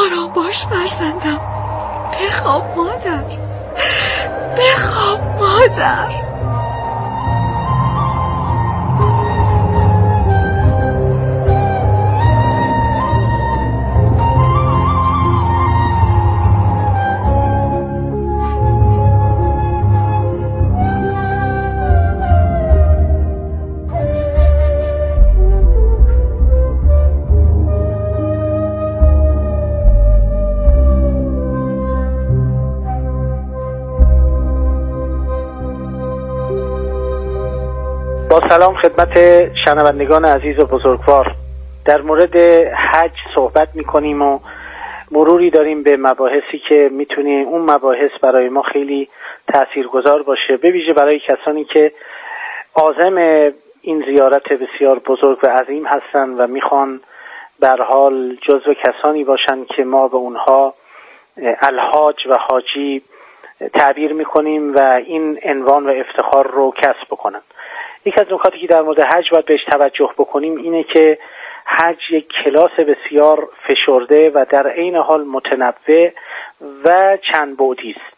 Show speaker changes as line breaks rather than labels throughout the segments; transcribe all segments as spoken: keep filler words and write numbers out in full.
آرام باش فرزندم. بخواب مادر، بخواب مادر.
با سلام خدمت شنوندگان عزیز و بزرگوار. در مورد حج صحبت میکنیم و مروری داریم به مباحثی که میتونه اون مباحث برای ما خیلی تاثیرگذار باشه، به ویژه برای کسانی که عازم این زیارت بسیار بزرگ و عظیم هستن و میخوان به هر حال جزو کسانی باشن که ما به اونها الحاج و حاجی تعبیر میکنیم و این عنوان و افتخار رو کسب بکنن. یکی از نکاتی که در مورد حج باید بهش توجه بکنیم اینه که حج یک کلاس بسیار فشرده و در عین حال متنوع و چند بعدی است.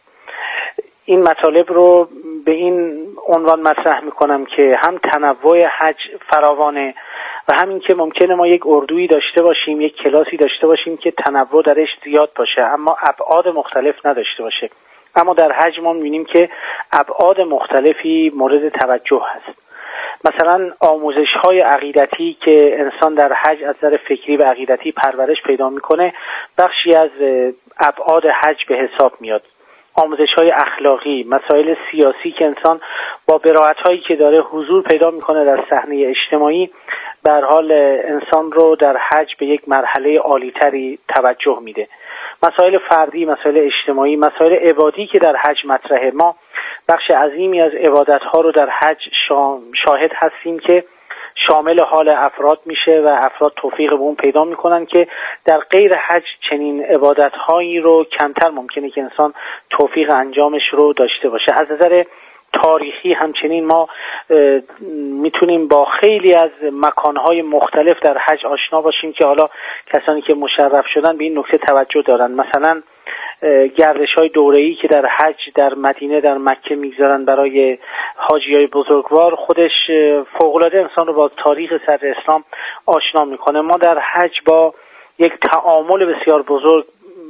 این مطالب رو به این عنوان مطرح میکنم که هم تنوع حج فراوانه و همین که ممکنه ما یک اردویی داشته باشیم، یک کلاسی داشته باشیم که تنوع درش زیاد باشه اما ابعاد مختلف نداشته باشه. اما در حج ما می‌بینیم که ابعاد مختلفی مورد توجه هست. مثلا آموزش‌های عقیدتی که انسان در حج از نظر فکری و عقیدتی پرورش پیدا می‌کنه بخشی از ابعاد حج به حساب میاد. آموزش‌های اخلاقی، مسائل سیاسی که انسان با برائت‌هایی که داره حضور پیدا می‌کنه در صحنه اجتماعی، به هر حال انسان رو در حج به یک مرحله عالی‌تری توجه میده. مسائل فردی، مسائل اجتماعی، مسائل عبادی که در حج مطرحه. ما بخش عظیمی از عبادت‌ها رو در حج شاهد هستیم که شامل حال افراد میشه و افراد توفیق به اون پیدا میکنن که در غیر حج چنین عبادت‌هایی رو کمتر ممکنه که انسان توفیق انجامش رو داشته باشه. از نظر تاریخی همچنین ما میتونیم با خیلی از مکانهای مختلف در حج آشنا باشیم که حالا کسانی که مشرف شدن به این نکته توجه دارن. مثلا گردش‌های دوره‌ای که در حج در مدینه در مکه میگذارن برای حاجیای بزرگوار خودش فوق‌العاده انسان رو با تاریخ صدر اسلام آشنا میکنه. ما در حج با یک تعامل بسیار بزرگ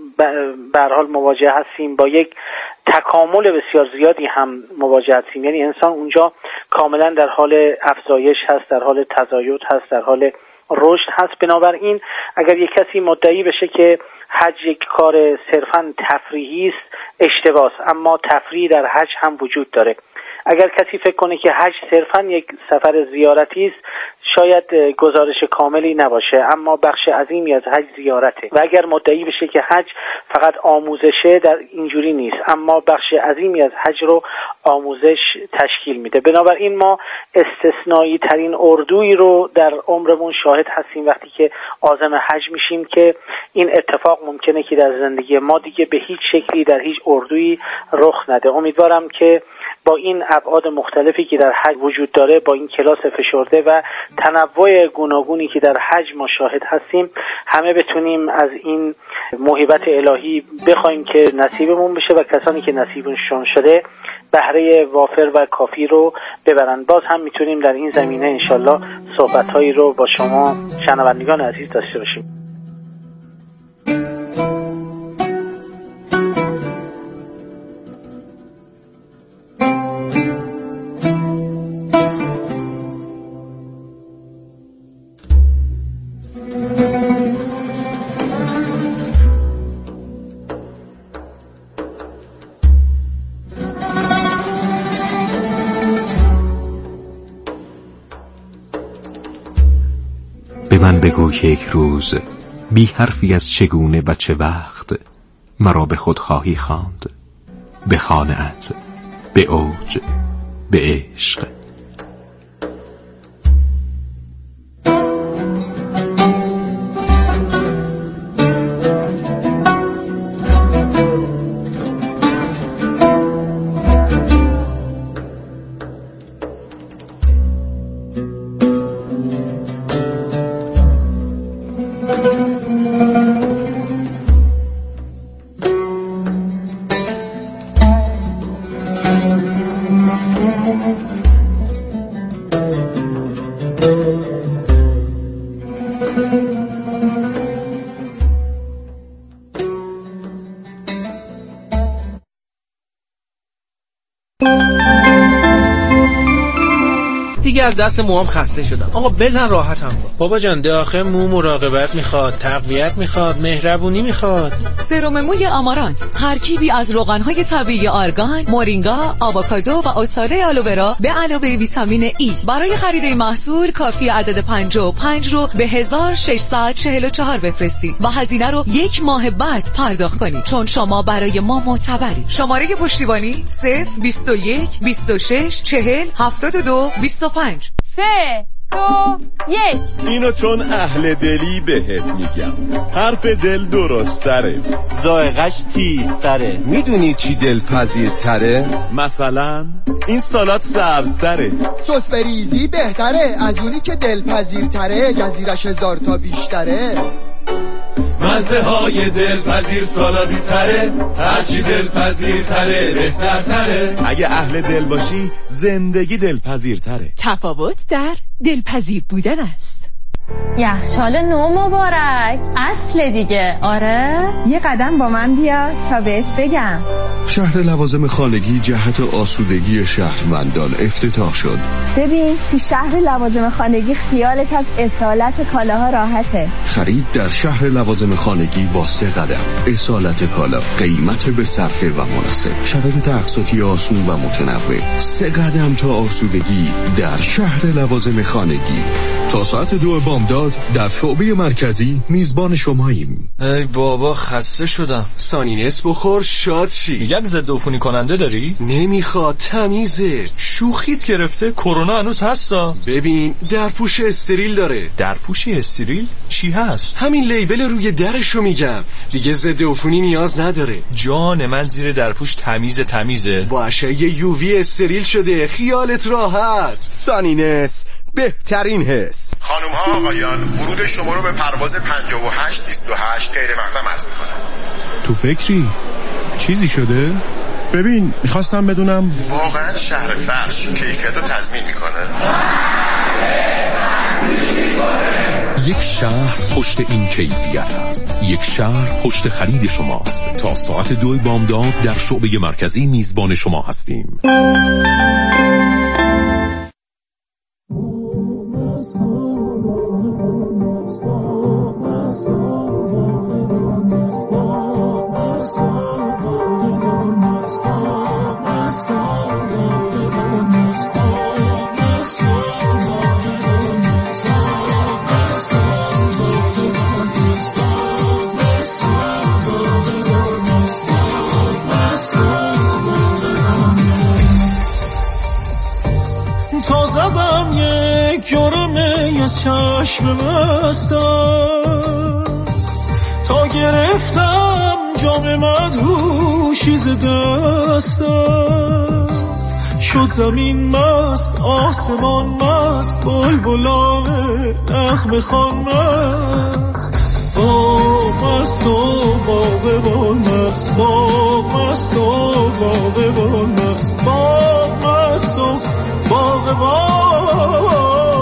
به هر حال مواجه هستیم، با یک تکامل بسیار زیادی هم مواجه هستیم. یعنی انسان اونجا کاملا در حال افزایش هست، در حال تزاید هست، در حال رشد هست. بنابراین اگر یک کسی مدعی بشه که حج یک کار صرفاً تفریحی است، اشتباه است. اما تفریح در حج هم وجود داره. اگر کسی فکر کنه که حج صرفاً یک سفر زیارتی است، شاید گزارش کاملی نباشه، اما بخش عظیمی از حج زیارته. و اگر مدعی بشه که حج فقط آموزشه، در اینجوری نیست، اما بخش عظیمی از حج رو آموزش تشکیل میده. بنابراین ما استثنایی ترین اردویی رو در عمرمون شاهد هستیم وقتی که عازم حج میشیم که این اتفاق ممکنه که در زندگی ما دیگه به هیچ شکلی در هیچ اردویی رخ نده. امیدوارم که با این ابعاد مختلفی که در حج وجود داره، با این کلاس فشرده و تنوع گوناگونی که در حج ما شاهد هستیم، همه بتونیم از این موهبت الهی بخوایم که نصیبمون بشه و کسانی که نصیبشون شده بهره وافر و کافی رو ببرن. باز هم میتونیم در این زمینه انشالله صحبت‌هایی رو با شما شنوندگان عزیز داشته باشیم.
به من بگو که یک روز بی حرفی از چگونه و چه وقت مرا به خود خواهی خواند، به خانه‌ات، به اوج، به عشق.
از دست موام خسته شدم. آقا بزن راحتم کن.
بابا جان داخل مو مراقبت میخواد، تقویت میخواد، مهربونی میخواد.
سرم موی آمارانت، ترکیبی از روغن‌های طبیعی آرگان، مورینگا، آووکادو و عصاره آلوورا به علاوه ویتامین ای. برای خرید این محصول کافی عدد پنجاه و پنج رو به هزار و ششصد و چهل و چهار بفرستید و هزینه رو یک ماه بعد پرداخت کنید، چون شما برای ما معتبری. شماره پشتیبانی صفر بیست و یک بیست و شش چهل هفتاد و دو بیست و پنج.
سه دو یک.
اینو چون اهل دلی بهت میگم، حرف دل درستره،
ذائقه‌اش تیزتره.
میدونی چی دلپذیرتره؟
مثلا این سالاد سبزتره،
سس بریزی بهتره از اونی که دلپذیرتره، جزیرش هزار تا بیشتره.
مزه های دلپذیر سالادی تره، هرچی دلپذیر تره بهتر تره. اگه اهل دل باشی زندگی دلپذیر تره.
تفاوت در دلپذیر بودن است.
یخچال نو مبارک، اصل دیگه. آره
یه قدم با من بیا تا بهت بگم.
شهر لوازم خانگی جهت آسودگی شهروندان افتتاح شد.
ببین تو شهر لوازم خانگی خیالت از اصالت کالاها راحته.
خرید در شهر لوازم خانگی با سه قدم. اصالت کالا، قیمت به صرفه و مناسب، شرایط اقساطی آسون و متنوع. سه قدم تا آسودگی در شهر لوازم خانگی. تا ساعت دو بامداد در شعبه مرکزی میزبان شماییم.
ای بابا خسته شدم.
سانینس بخور شاد شی.
میگم ضد عفونی کننده داری؟
نمیخواد، تمیزه.
شوخیت گرفته؟ کرونا هنوز هستا؟
ببین درپوش استریل داره.
درپوش استریل چی هست؟
همین لیبل روی درشو میگم، دیگه ضد عفونی نیاز نداره.
جان من زیر درپوش تمیز تمیزه.
با اشعه یو وی استریل شده، خیالت راحت. سانینس بهترین حس.
خانم ها آقایان، ورود شما رو به پرواز پنجاه و هشت بیست و هشت غیر مقدم عرض می‌کنم.
تو فکری؟ چیزی شده؟
ببین میخواستم بدونم واقعا شهر فرش کیفیت رو تضمین میکنه؟
یک شهر پشت این کیفیت است. یک شهر پشت خرید شماست. تا ساعت دو بامداد در شعبه مرکزی میزبان شما هستیم.
چشم مستم تا گرفتم جام مدهوشی ز دستم، شد زمین مست آسمان مست، بلبلان نغمه خوان مست. باغ مست و باغبان مست، باغ مست و باغبان مست، باغ مست و باغبان.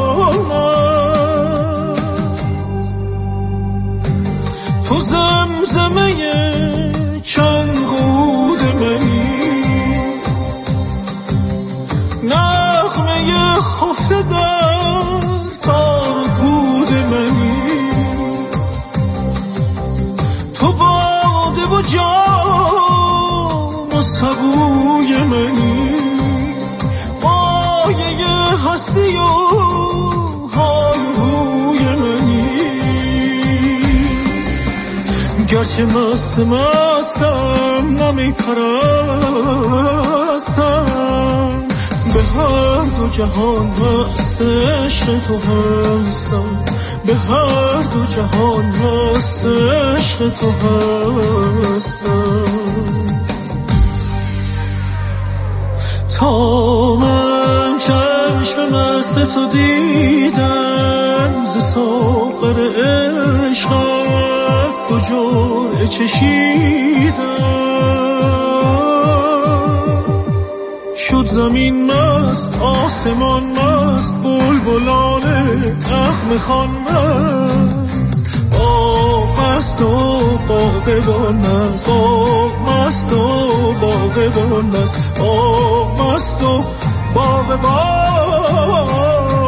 تو زمزمه چند قود منی، نغمه خفته در تار بود منی. تو باده و جام و سبوی منی، مایه هستی و های روی منی. گرچه مست مستم نمی پرستم، به هر دو جهان مست عشق تو هستم، به هر دو جهان مست عشق تو هستم. تا من چشم مست تو دیدم، ز ساغر عشقت دو جرعه چشیدم، شد زمین مست آسمان مست، بلبلان نغمه خوان مست. باغ مست و باغبان مست، باغ مست و باغبان مست، باغ مست و باغبان.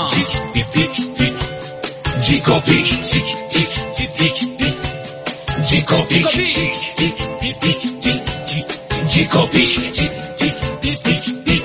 جیک پیک پیک پیک جیکو پیک جیک پیک پیک پیک جیکو پیک جیک پیک پیک پیک جیکو پیک جیک پیک پیک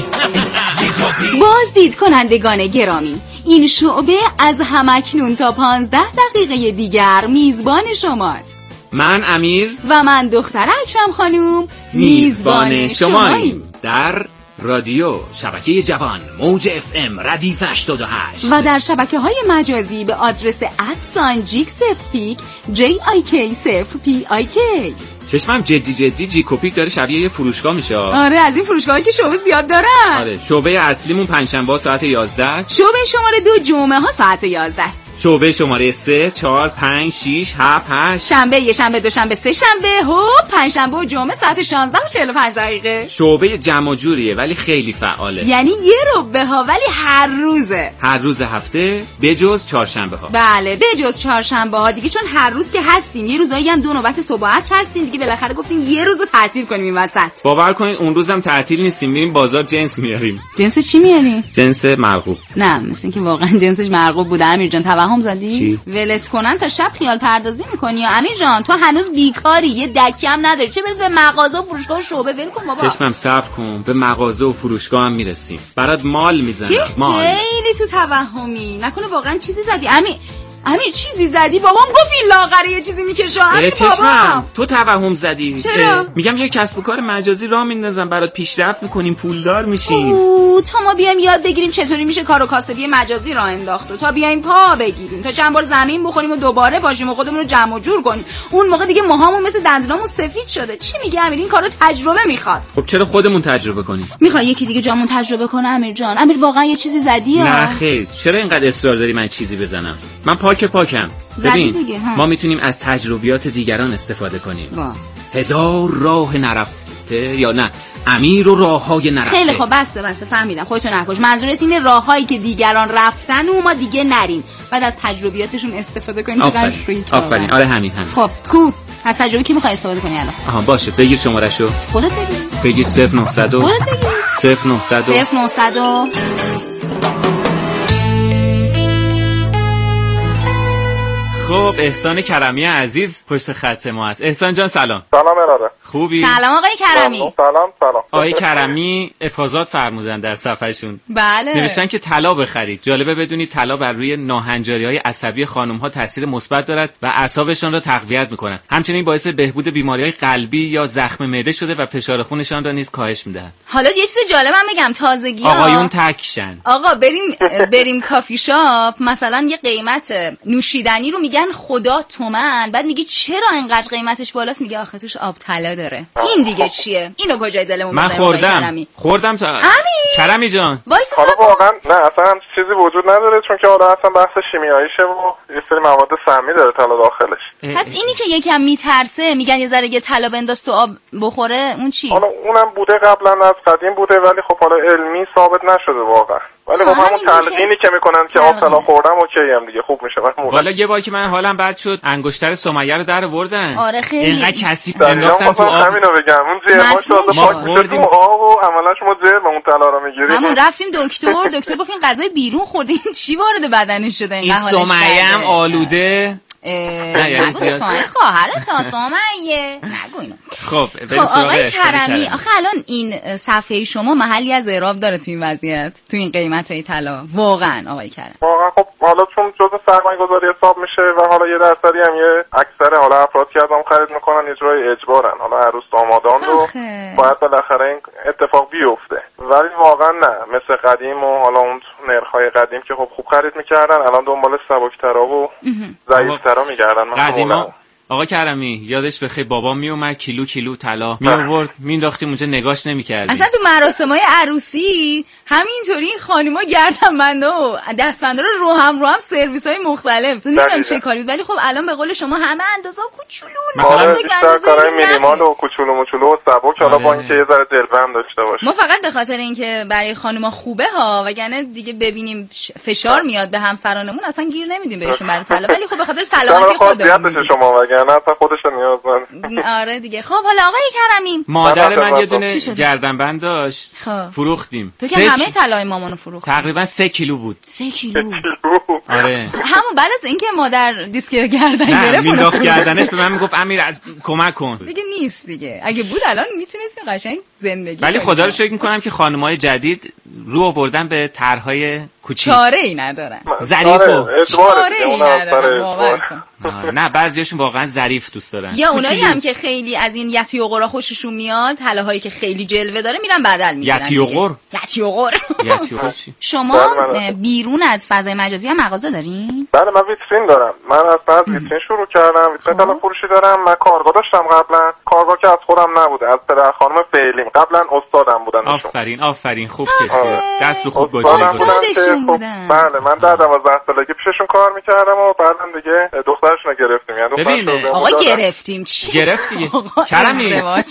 جیکو پیک.
بازدید کنندگان گرامی، این شعبه از همکنون تا پانزده دقیقه دیگر میزبان شماست.
من امیر
و من دختر اکرم خانوم
میزبان شماییم در رادیو شبکه جوان موج اف ام ردیف هشتاد و هشت
و در شبکه های مجازی به آدرس ادسان جیک صفر پیک جی آی کی صفر پی آی کی.
چشمم جدی جدی جیکوپیک داره شبیه یه فروشگاه میشه.
آره از این فروشگاهایی که شعبه زیاد دارن.
آره شعبه اصلیمون پنجشنبه ساعت یازده است.
شعبه شماره دو جمعه ها ساعت یازده است.
شعبه شماره سه، چهار، پنج، شیش، هفت، هشت
شنبه، یه شنبه، دو شنبه، سه شنبه و پنج شنبه و جمعه ساعت شانزده و چهل و پنج دقیقه.
شعبه جمع جوریه ولی خیلی فعاله.
یعنی یه ربه ها ولی هر روزه.
هر روز هفته بجز چهارشنبه ها.
بله بجز چهارشنبه ها دیگه، چون هر روز که هستیم. یه روزایی هم دو نوبت صبح و عصر هستیم دیگه، بالاخره گفتیم یه روزو تعطیل کنیم این وسط.
باور کنید اون روزم تعطیل نیستیم، میریم بازار جنس میاریم.
جنس چی میاریم؟
جنس مرغوب.
نه مثل اینکه واقعا جنسش مرغوب بوده. امیر جان توهم زدی؟
چی؟
ولت کنن تا شب خیال پردازی میکنی یا امیر جان؟ تو هنوز بیکاری، یه دکی هم نداری، چه برسه به مغازه و فروشگاه و شعبه. ول کن بابا.
چشمم صبر کن، به مغازه و فروشگاه هم میرسیم. برات مال میزنم.
چی؟
مال.
خیلی تو توهمی. نکنه واقعا چیزی زدی امیر؟ امیر چیزی زدی؟ بابام گفت این لاغره یه چیزی میکشه. امیر
چشمم تو توهم زدی.
چرا؟
میگم یه کسب و کار مجازی راه میندازم برات، پیشرفت میکنیم، پولدار میشیم.
اوه تا ما بیایم یاد بگیریم چطوری میشه کار و کاسبی مجازی راه انداخت و تا بیایم پا بگیریم، تا چند بار زمین بخوریم و دوباره پاشیم و خودمون رو جمع و جور کنیم، اون موقع دیگه موهامون مثل دندونامون سفید شده. چی میگه امیر؟ این کارو تجربه میخواد.
خب چرا خودمون تجربه کنیم؟
میخوای یکی دیگه جامون تجربه کنه امیر جان؟ امیر واقعا یه چیزی زدی یا
نه خیر؟ چرا اینقدر اصرار داری من چیزی بزنم؟ من پاک پاکم. ببین
دیگه،
ما میتونیم از تجربیات دیگران استفاده کنیم.
با.
هزار راه نرفته یا نه امیر و راههای نرفته.
خیلی خب بسته بسته فهمیدم، خودتو نکش. منظورت اینه راههایی که دیگران رفتن و ما دیگه نریم، بعد از تجربیاتشون استفاده کنیم.
آفرین آفرین آره همین همین.
خب کو از تجربه کی میخوای استفاده کنی الان؟
آها باشه بگیر شمارهشو.
خودت بگیر.
بگیر صفر نهصد.
خودت بگیر.
صفر نهصد.
صفر نهصد.
خب احسان کرمی عزیز پشت خط ما هست. احسان جان سلام.
سلام اراده.
خوبی؟
سلام آقای کرمی.
سلام سلام.
آقای کرمی افاضات فرمودن در صفحهشون.
بله.
نوشتن که طلا بخرید. جالبه بدونید طلا بر روی ناهنجاری‌های عصبی خانم‌ها تاثیر مثبت دارد و اعصابشان را تقویت می‌کند. همچنین باعث بهبود بیماری‌های قلبی یا زخم معده شده و فشار خونشان را نیز کاهش می‌دهد.
حالا یه چیز جالبم بگم، تازگی‌ها
آقایون تکشن.
آقا بریم بریم کافی شاپ مثلا یه قیمت نوشیدنی رو میگن خدا تومن، بعد میگی چرا اینقدر قیمتش بالاست؟ میگه آخه توش آب طلا داره. این دیگه چیه؟ اینو کجای دلمون
من خوردم خوردم تا کرمی جان.
حالا واقعا نه اصلا چیزی وجود نداره، چون که حالا اصلا بحث شیمیاییشه و یه سری مواد سمی داره طلا داخلش.
پس اینی که یکم میترسه میگن یه ذره یه طلا بنداز تو آب بخوره، اون چی؟
حالا اونم بوده قبلا از قدیم بوده، ولی خب حالا علمی ثابت نشده واقعا. ولی خب همون تلقینی که میکنن که آب طلا خوردم اوکی هم دیگه خوب میشه. من
والا یه بار که من حالم بد شد انگشتر سمیه رو در آوردن.
آره خیلی
اینقدر کثیف انداختن تو آب.
همینو بگم اون زیرماش ما خوردیم آب و عملا شما زیر اون طلا رو میگیرید.
همون رفتیم دکتر دکتر گفت این غذای بیرون خورده، این چی وارد بدنش شده اینقدر حالش بده.
این سمیه هم آلوده.
نه یعنی زیاد خواهر سمیه نگو اینو.
خب
خب آقای کرمی، آخه الان این صفحه شما محلی از اعراب داره تو این وضعیت، تو این قیمتای طلا واقعا آقای کرمی؟
واقعا خب حالا چون جزء سرمایه‌گذاری حساب میشه و حالا یه درصدی هم یه اکثر حالا افراد که ازم خرید میکنن اجرای اجبارن، حالا عروس دامادان رو باید بالاخره این اتفاق بیفته، ولی واقعا نه مثل قدیم و حالا اون نرخ‌های قدیم که خب خوب خرید میکردن، الان دنبال سبک‌ترا و ضعیف‌ترا میگردن.
قدیما آقا کرمی یادش بخیر بابا می اومد کیلو کیلو طلا می آورد مینداختیم اونجا نگاش نمی‌کردیم.
اصلا تو مراسم‌های عروسی همینطوری خانم‌ها گردنبندا و دستبندا رو رو هم رو هم سرویس‌های مختلف نمیدونم چه کاری بود، ولی خب الان به قول شما همه اندازه کوچولو
مثلا کارهای مینیمال و کوچولو موچولو و سبک، حالا با اینکه یه ذره جلوه هم داشته باشه.
ما فقط به خاطر اینکه برای خانم‌ها خوبه ها، وگرنه دیگه ببینیم فشار میاد به همسرانمون اصلا گیر نمیدیم بهشون برای طلا، ولی خب به خاطر سلامتی خودمون
وگرنه اصلا خودش نیازمند.
آره دیگه. خب حالا آقای کرمی،
مادر من یه دونه گردنبند داشت،
خب
فروختیم.
تو که همه طلای مامانو فروخت.
تقریبا سه کیلو بود.
سه کیلو.
آره.
همون بعد از اینکه مادر دیسک گردن گرفت
نه مینداخت گردنش به من میگفت امیر کمک کن.
دیگه نیست دیگه. اگه بود الان میتونستی قشنگ زندگی.
ولی خدا رو شکر میکنم که خانم‌های جدید رو آوردن به طرح‌های کوچیک.
چاره ای ندارن.
ظریفو.
چاره ای ندارن. باور کن.
نه بعضیاشون واقعا ظریف دوست دارن.
یا اونایی هم که خیلی از این یتی و قرا خوششون میاد، طلاهایی که خیلی جلوه داره میرن بدل میگیرن.
یتی و قر.
یتی و قر.
یتی و قر چی؟
شما بیرون از فضای مجازی هم مغازه دارین؟
بله من ویترین دارم. من اصلا از ویترین شروع کردم. ویترین طلا فروشی دارم. من کارگاه داشتم قبلا. کارگاه که از خودم نبوده، از پدر خانم فعلیم. قبلا استادم بودن.
آفرین آفرین خوب کسی. دست رو خوب گذاشتن.
استادشون بودن.
بله من در دوازده سالگی پیششون کار میکردم و بعدم دیگه دخترشون رو گرفتیم. یعنی
ببین
آقا گرفتیم چی؟
گرفتی کرمی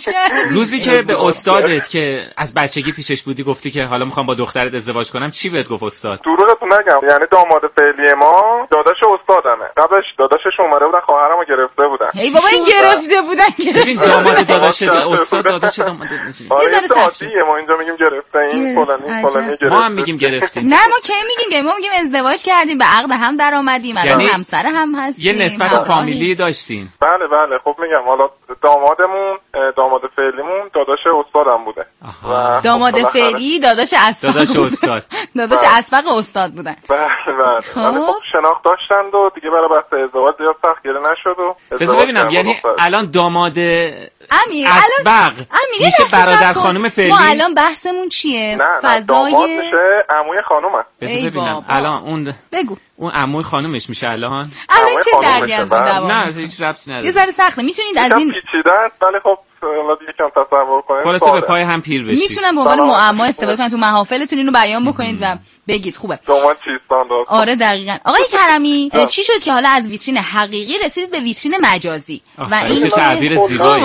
روزی که به استادت که از بچگی پیشش بودی گفتی که حالا میخوام با دخترت ازدواج کنم، چی بهت گفت استاد؟
دروغتون نگم، یعنی داماد فعلی ما داداش استادمه. قبلش داداشش اومده بودن خواهرمو گرفته بودن.
ای بابا این گرفته بودن.
ببین داماد داداش استاد داداش داماد
یه ذره عادیه، ما اینجا میگیم گرفته این فلانی فلانی گرفته.
ما هم میگیم گرفتیم.
نه ما کی میگیم ما میگیم ازدواج کردیم، به عقد هم در اومدیم، الان همسر هم هستیم.
یه نسبت فامیلی داشتین.
بله بله خب میگم حالا دامادمون داماد فعلیمون داداش استادم بوده.
و داماد فعلی داداش اسبق
داداش استاد.
داداش اسبق استاد بودن.
بله بله. خب شناخت داشتن و دیگه برای بحث ازدواج زیاد سختگیری نشد و
بذار ببینم یعنی الان داماد
امیر
اسبق میشه برادر خانم فعلی.
ما الان بحثمون چیه؟
فضای داماد میشه عموی خانومه.
بذار ببینم الان اون
بگو
اون عموی خانومش میشه الان.
الان چه دردی از اون دوام؟
نه هیچ ربطی نداره.
یه ذره سخته. میتونید از این
پیچیده است ولی خب حالا دیگه کم تصور کنید.
خلاصه به پای هم پیر بشید.
میتونم به عنوان معما استفاده کنید تو محافلتون اینو بیان بکنید و بگید خوبه.
داماد چیستان داشت.
آره دقیقاً. آقای کرمی چی شد که حالا از ویترین حقیقی رسیدید به ویترین مجازی؟
و این چه تعبیر زیبایی.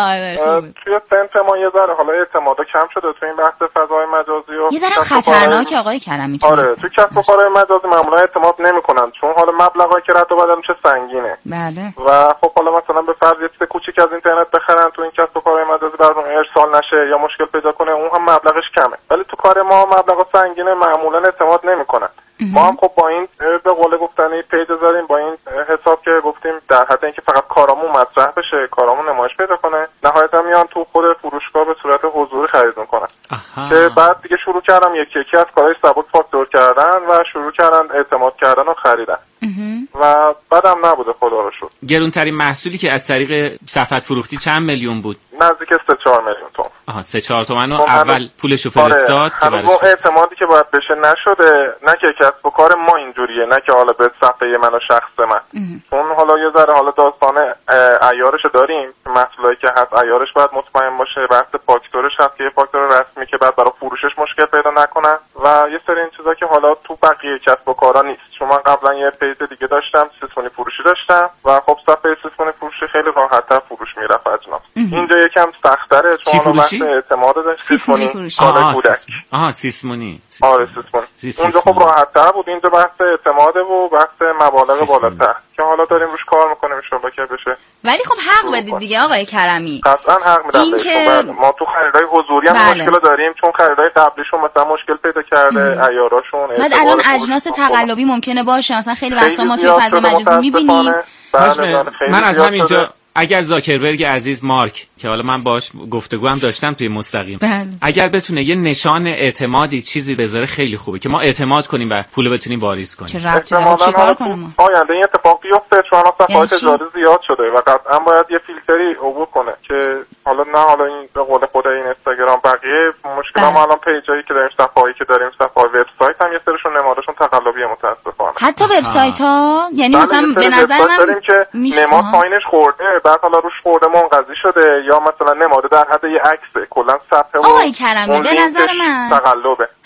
توی سنت ما یه ذره حالا اعتمادا کم شده تو این بحث فضای مجازی و
یه ذره خطرناک آقای کرمی.
آره تو کسب و کارهای مجازی معمولا اعتماد نمیکنن چون حالا مبلغی که رد و بدل میشه سنگینه.
بله.
و خب حالا مثلا به فرض یه چیز کوچیک از اینترنت بخرن تو این کسب و کارهای مجازی براتون ارسال نشه یا مشکل پیدا کنه اون هم مبلغش کمه. ولی تو کار ما مبلغ سنگینه معمولا اعتماد نمیکنن. ما هم خب با این به قول گفتنی پیج داریم با این حساب که گفتیم در حد اینکه فقط کارامون مطرح بشه کارامون نمایش پیدا کنه نهایتا میان تو خود فروشگاه به صورت حضوری خرید میکنن. که بعد دیگه شروع کردم یکی یکی از کارهای سبک فاکتور کردن و شروع کردن اعتماد کردن و خریدن. و بعدم نبوده خدا رو شکر.
گرونترین محصولی که از طریق صفحت فروختی چند میلیون بود؟
نزدیک سه چهار میلیون تومان.
آها سه چهار تومن رو اول پولشو فرستاد
که برای اعتمادی که باید بشه نشده. نه که کسب و کار ما اینجوریه نه که حالا به صفحه من و شخص من. چون حالا یه ذره حالا داستان عیارشو داریم محصولی که هست عیارش باید مطمئن باشه. بحث فاکتورش هست که یه فاکتور رسمی که بعد برای فروشش مشکل پیدا نکنه و یه سری این چیزا که حالا تو بقیه کسب و کارا نیست. چون من قبلا یه پیج دیگه داشتم سیسفونی فروشی داشتم و خب صفحه سیسفونی فروشی خیلی راحت‌تر فروش میرفت اجناس. اینجا یکم سخت‌تره چون بحث اعتماد داشت.
سیسمونی فروشی.
آها آها سیسمونی.
آره سیسمونی. اونجا خب راحت‌تر بود. اینجا بحث اعتماد و بحث مبالغ بالاتر که حالا داریم روش کار میکنیم ان شاءالله که بشه.
ولی خب حق بدید دیگه آقای کرمی.
قطعا حق میدم. این که ما تو خریدای حضوری هم بله. مشکل داریم چون خریدای قبلیشون مثلا مشکل پیدا کرده عیاراشون.
بعد الان اجناس تقلبی ممکنه باشه مثلا خیلی وقتا ما تو فضا مجازی میبینیم.
من از همینجا اگر زاکربرگ عزیز مارک که حالا من باش گفتگو هم داشتم توی مستقیم
بله.
اگر بتونه یه نشان اعتمادی چیزی بذاره خیلی خوبه که ما اعتماد کنیم و پول بتونیم واریز کنیم.
چه ربطی داره چیکار کنیم؟
آینده این اتفاق بیفته چون اصلا صفحات تجاری زیاد شده و قطعا باید یه فیلتری عبور کنه که حالا نه حالا این به قول خود این اینستاگرام بقیه مشکل ما الان پیجایی که داریم صفحه‌ای که داریم صفحه وبسایت هم یه سرشون نمادشون تقلبیه متاسفانه.
حتی وبسایت ها یعنی مثلا به نظر من
داریم که نماد پایینش خورده بعد حالا روش خورده منقضی شده یا مثلا نماده در حد یه عکسه کلا صفحه
آقای کرمی به نظر من
تقلبه.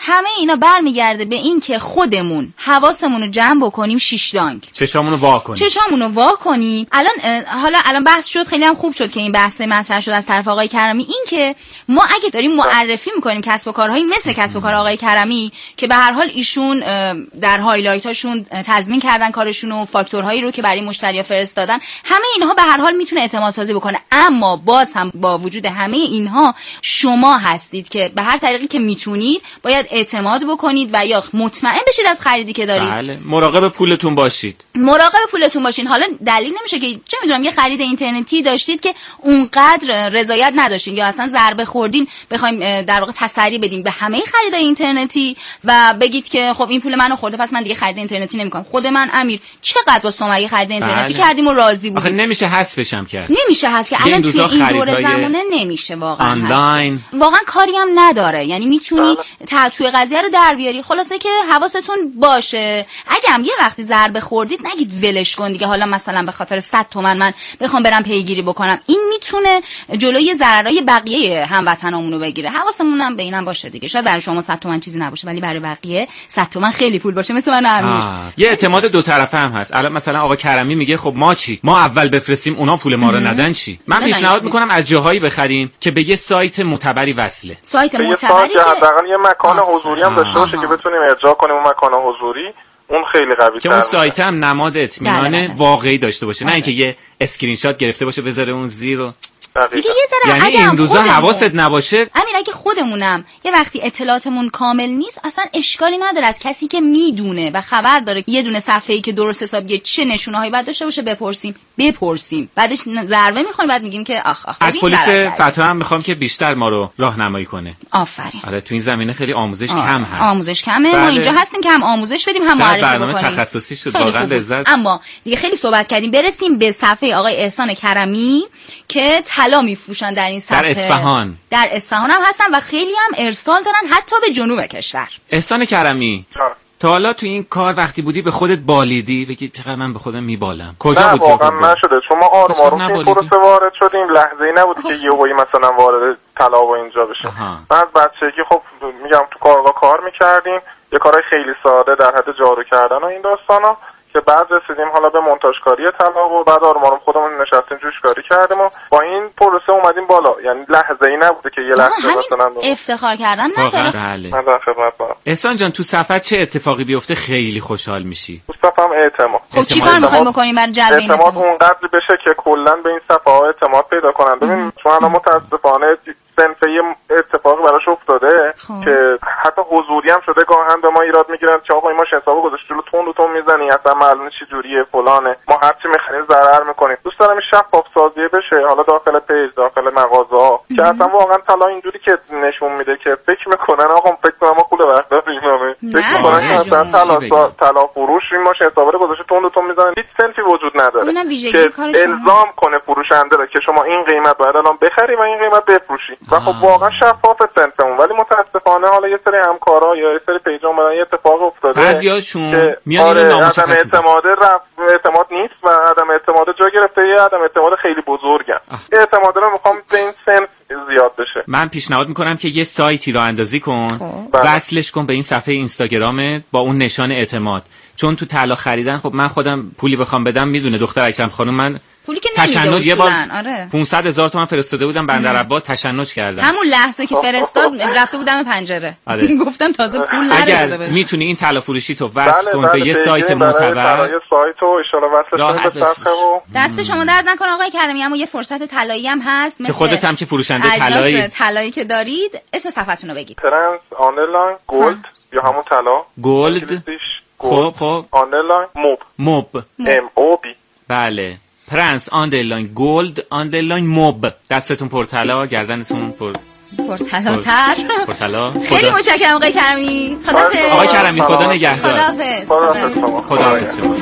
همه اینا برمیگرده به این که خودمون حواسمون رو جمع بکنیم، شیش دانگ
چشامون رو وا کنیم
چشامون رو وا کنیم. الان حالا الان بحث شد، خیلی هم خوب شد که این بحث مطرح شد از طرف آقای کرمی، این که ما اگه داریم معرفی میکنیم کسب و کارهایی مثل کسب و کار آقای کرمی که به هر حال ایشون در هایلایتاشون تضمین کردن کارشون و فاکتورهایی رو که برای مشتری‌ها فرستادن، همه اینها به هر حال میتونه اعتماد سازی بکنه. اما باز هم با وجود همه اینها شما هستید که به هر طریقی که میتونید باید اعتماد بکنید و یا مطمئن بشید از خریدی که دارید.
بله، مراقب پولتون باشید.
مراقب پولتون باشین. حالا دلیل نمیشه که چه میدونم یه خرید اینترنتی داشتید که اونقدر رضایت نداشتین یا اصلا ضربه خوردین، بخوایم در واقع تسری بدیم به همه خریدای اینترنتی و بگید که خب این پول منو خورده پس من دیگه خرید اینترنتی نمیکنم. خود من امیر چقدر با سومایی خرید اینترنتی بله. کردیم و راضی بودیم.
آخه نمیشه حذفش هم کرد.
نمیشه حذف که الان توی این دوره زمانه نمیشه واقعا.
آنلاین
واقعا کاری هم نداره. یعنی میتونی توی قضیه رو در بیاری. خلاصه که حواستون باشه. اگه هم یه وقتی ضربه خوردید نگید ولش کن دیگه، حالا مثلا به خاطر صد تومن من بخوام برم پیگیری بکنم. این میتونه جلوی ضررهای بقیه هموطنامون رو بگیره. حواسمون هم به اینم باشه دیگه. شاید برای شما صد تومن چیزی نباشه ولی برای بقیه صد تومن خیلی پول باشه، مثل من امیر.
یه اعتماد دو طرفه هم هست. الان مثلا آقا کرمی میگه خب ما چی؟ ما اول بفرستیم اونا پول ما رو ندن چی؟ من پیشنهاد میکنم از جاهایی بخریم که به یه سایت معتبری وصله.
سایت معتبری که
حداقل یه مکان حضوری هم داشته باشه که بتونیم ارجاع کنیم اون مکان حضوری. اون خیلی قوی
که اون سایت هم نماد اطمینان واقعی داشته باشه، نه اینکه یه اسکرین شات گرفته باشه بذاره اون زیرو
دیگه یه ذره.
یعنی این روزا حواست نباشه
امیر، اگه خودمونم یه وقتی اطلاعاتمون کامل نیست اصلا اشکالی نداره از کسی که میدونه و خبر داره یه دونه صفحه‌ای که درست حسابیه چه نشونه‌هایی باید داشته باشه بپرسیم بپرسیم بعدش ضربه می‌خونیم، بعد میگیم که آخ آخ.
از پلیس فتا هم می‌خوام که بیشتر ما رو راهنمایی کنه.
آفرین.
آره تو این زمینه خیلی آموزش آه. کم هست.
آموزش کمه. بله. ما اینجا هستیم که هم آموزش بدیم هم معرفی
برنامه
بکنیم.
برنامه تخصصی شد واقعا لذت.
اما دیگه خیلی صحبت کردیم، برسیم به صفحه آقای احسان کرمی که طلا می‌فروشن در این صفحه.
در اصفهان.
در اصفهان هم هستن و خیلی هم ارسال دارن حتی به جنوب کشور.
احسان کرمی تا حالا تو این کار وقتی بودی به خودت بالیدی بگی چقدر من به خودم میبالم؟ کجا
نه
بودی؟
واقعا نشده، چون ما آروم آروم این پروسه وارد شدیم، لحظه‌ای نبود که یهویی مثلا وارد طلا و اینجا بشه. من از بچگی خب میگم تو کارگاه کار میکردیم، یه کارهای خیلی ساده در حد جارو کردن و این داستانا که بعد رسیدیم حالا به مونتاژکاری طلا و بعد آروم آروم خودمون نشستیم جوشکاری کردیم و با این پروسه اومدیم بالا. یعنی لحظه‌ای نبوده که یه لحظه مثلا
افتخار کردن نداره.
بله.
من در خدمت باشم.
احسان جان تو صفحه چه اتفاقی بیفته خیلی خوشحال میشی؟
تو صفحه هم اعتماد.
خب چیکار می‌خوایم بکنیم برای جلب این
اعتماد؟ اونقدر بشه که کلا به این صفحه ها اعتماد پیدا کنن. ببین چون الان متاسفانه صنفه اتفاقی براش افتاده خوب. که حتی حضوری هم شده، گاهن به ما ایراد میگیرن که آقا این ما حسابو گذاشت جلو تون تون میزنی، اصلا معلومه چه جوریه فلانه، ما هر چی میخریم ضرر میکنیم. دوست دارم این شفاف سازی بشه حالا داخل پیج، داخل مغازه ها، که اصلا واقعا طلا اینجوری که نشون میده که فکر میکنن آقا فکر کنم ما پول وقت داریم، فکر میکنن که اصلا طلا طلا فروش این ما حسابو گذاشت تون تون میزنن. هیچ صنفی وجود نداره که الزام کنه فروشنده را که شما این قیمت باید الان بخری و این قیمت بفروشی. و خب واقعا شفاف صنفمون، ولی متاسفانه حالا یه سری همکارا یا یه سری پیجا اومدن یه اتفاق افتاده
بعضیاشون میان
آره
اینو
عدم اعتماد رفت، اعتماد نیست و عدم اعتماد جا گرفته، یه عدم اعتماد خیلی بزرگه. این اعتماد رو میخوام به این صنف زیاد بشه.
من پیشنهاد میکنم که یه سایتی رو اندازی کن، وصلش کن به این صفحه اینستاگرامت با اون نشان اعتماد، چون تو طلا خریدن خب من خودم پولی بخوام بدم میدونه دختر اکرم خانم من
پولی که نمیده
یه بار
آره.
پانصد هزار تومان فرستاده بودم بندر عباس تشنج کردم.
همون لحظه که فرستاد رفته بودم پنجره. آره. گفتم تازه پول نرسیده بشه.
میتونی این طلا فروشی تو وصل کن به یه سایت معتبر،
یه سایت و ان شاءالله وصل کنید به صفحه و
دست شما درد نکنه آقای کرمی. اما یه فرصت طلایی هم هست مثل
که خودت هم که فروشنده طلایی
طلایی که دارید، اسم صفحتون رو بگید.
ترنس آنلاین گولد یا همون طلا
گولد. خب خب
آنلاین موب
موب
ام او بی
بله پرنس آندرلاین گولد آندرلاین موب. دستتون پر طلا، گردنتون پر
پرطلا تر.
پرطلا.
خیلی متشکرم آقای کرمی. خداحافظ.
آقای کرمی خدا نگهدار.
خداحافظ.
خداحافظ شما.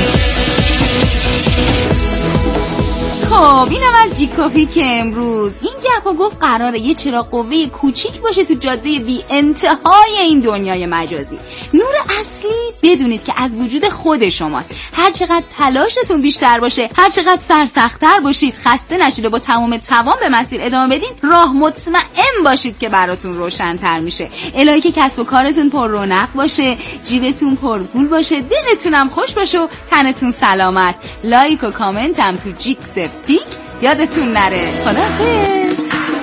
خب اینم از جیکوپی که امروز این گپا گفت قراره یه چراغ قوه کوچیک باشه تو جاده بی انتهای این دنیای مجازی. نور اصلی بدونید که از وجود خود شماست. هر چقدر تلاشتون بیشتر باشه، هر چقدر سرسخت‌تر باشید، خسته نشید و با تمام توان به مسیر ادامه بدین، راه مطمئن باشید که براتون روشن‌تر میشه. الهی که کسب و کارتون پر رونق باشه، جیبتون پر پول باشه، دلتون هم خوش باشه و تنتون سلامت. لایک و کامنت هم تو جیکس پیک یادتون نره. خداحافظ.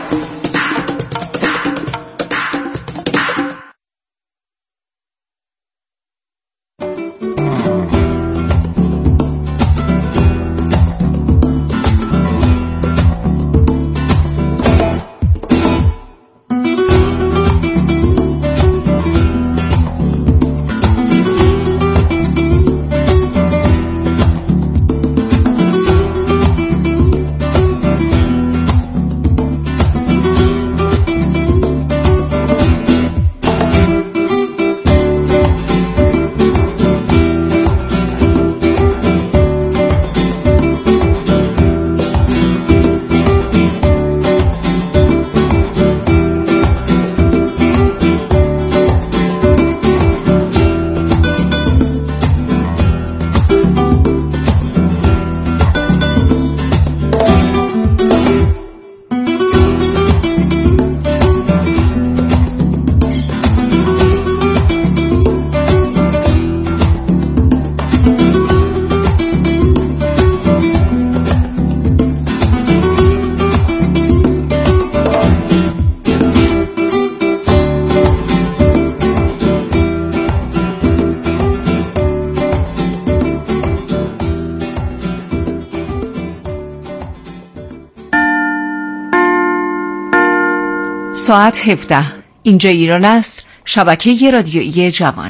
ساعت هفده. اینجا ایران است. شبکه رادیویی جوان.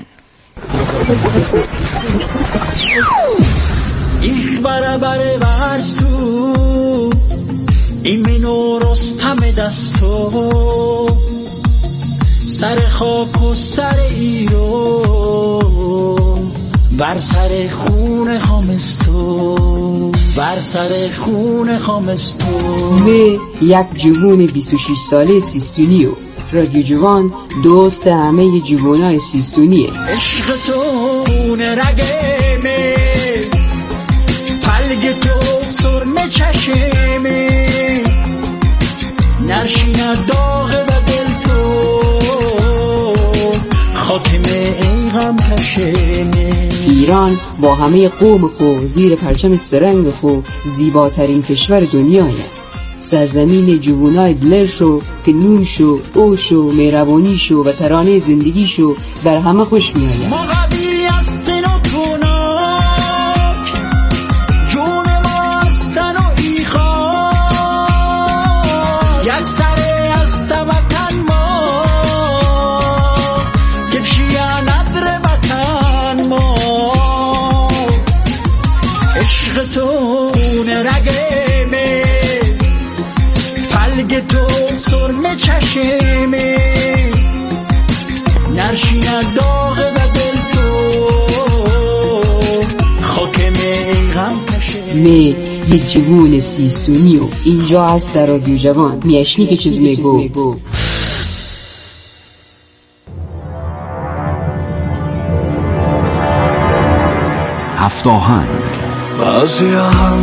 Ich برابر ورسو ایمنو رستم دستو سر خاک و سر ایران بر سر خون خامستو بر سر خون خامستو.
می یک جوون بیست و شش ساله سیستونیو. رادیو جوان دوست همه جوانای سیستونیه.
عشق تو خون رگمه پلگ تو سرمه چشمه نرشینه داغ و دل تو خاکمه ای غم کشمه.
ایران با همه قوم خو زیر پرچم سرنگ خو زیباترین کشور دنیایه. سرزمین جوونای دلشو که نونشو، اوشو، مهربانیشو و ترانه زندگیشو در همه خوش میآید.
سرمه چشمه نرشینه داغ و دل تو خاکمه ای غم کشه.
می یک جوون سیستونیو اینجا هست در رادیو جوان. میشنی که چیز میگو.
هفت آهنگ.
بعضی هم